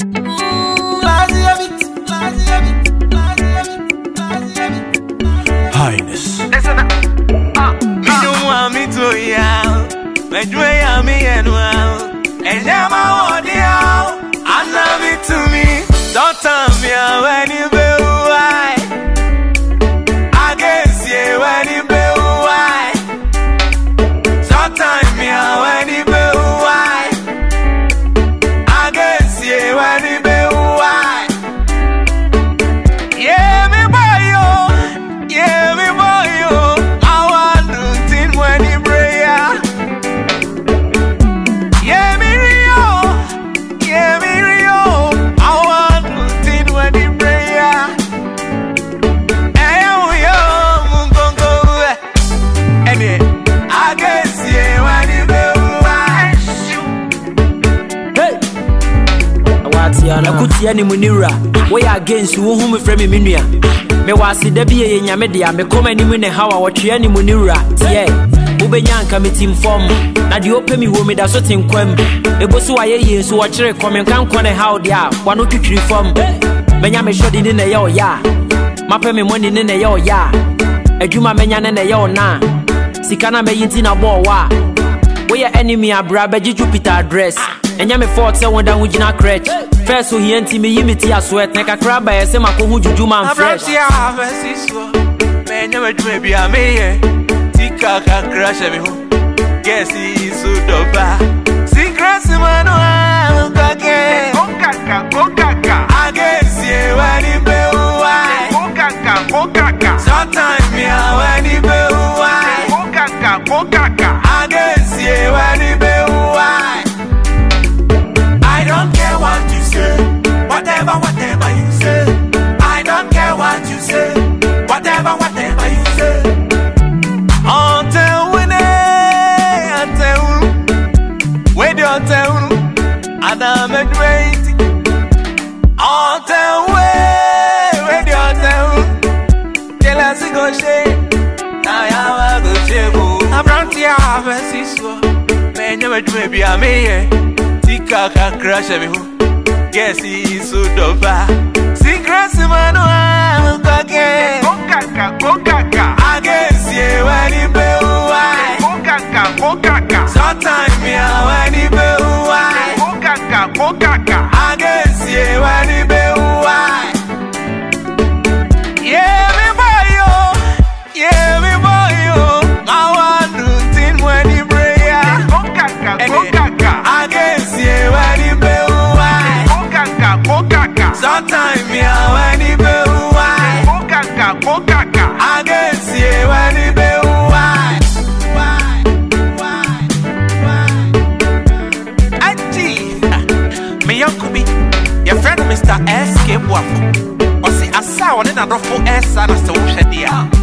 Highness. Listen up. Me don't want me to yell. Me do ya me and well. And now my one I love it to me. Don't tell me when you be why. I guess yeah when you be why. Don't tell me when you be why. I guess yeah when you be why. Yeah me boy yo. Yeah me boy yo. I want to think when you pray. Yeah me Rio. Yeah me Rio. I want to think when you pray. Hey yo yo mungongo. And I guess yeah when you be why. Hey, Awatiana Kutia ni munira. We against you whom from Minia. Me was the be in Yamedia, me come any minute how I watch any munira. Yeah, Ubenyanka me team form. Now the open me woman that's what in Quem. A bosu I years who watch it come and can't corner how they are. One or two reform. Benyame shot in a yo ya. Mapper me money in a yo ya. A Juma Menyan and a yo na. Sikana me intina bo wa. We are enemy a brabeji Jupiter address. And yame fought someone down with Jina Crutch. First, so he anti me yimiti a sweat, like a crab by a semaco who juju man fresh. Man, never maybe I may. Tika can crash me home. Guess he's so dopa. See, crash him on one. I guess yeah, when he be why. Sometimes me when he be why. I guess yeah, when he be why. I don't care what you say, whatever you say. I don't care what you say, whatever you say. Until when you tell, and I'm waiting. Until when you tell, tell us go shake. Now I go shake. I'm around here, I'm a sister. Man, you maybe I'm here. Tika can crash me home. Guess he's so dopa. See crash man I'm again. I guess yeah when he be why. Sometimes me when he be why. I guess yeah when he be why. Yeah me boy yo. Yeah me boy yo. I want to think when he pray. I guess yeah when he be why. Sometimes me when he be why. I guess yeah when he be why. Auntie, me uncle be your friend Mr. S. K. Waffle. Or see I saw one in a ruffle S. and I saw